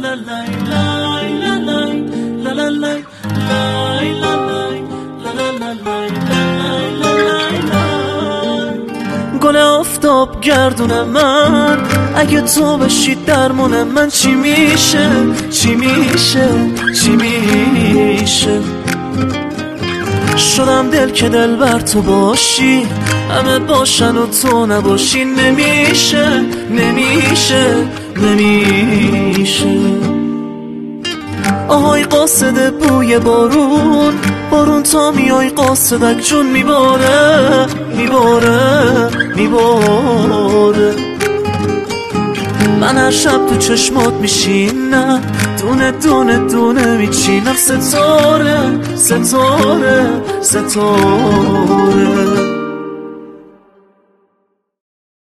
گل آفتاب گردون من، اگه تو بشی درمون من چی میشه؟ چی میشه؟ چی میشه؟ شدم دل که دل بر تو باشی، همه باشن و تو نباشی. نمیشه نمیشه نمیشه. آهای قاصد بوی بارون، بارون تا میای قاصدک جون میباره میباره میباره. من هر شب تو چشمات میشینم، دونه دونه دونه میچینم. ستاره ستاره ستاره.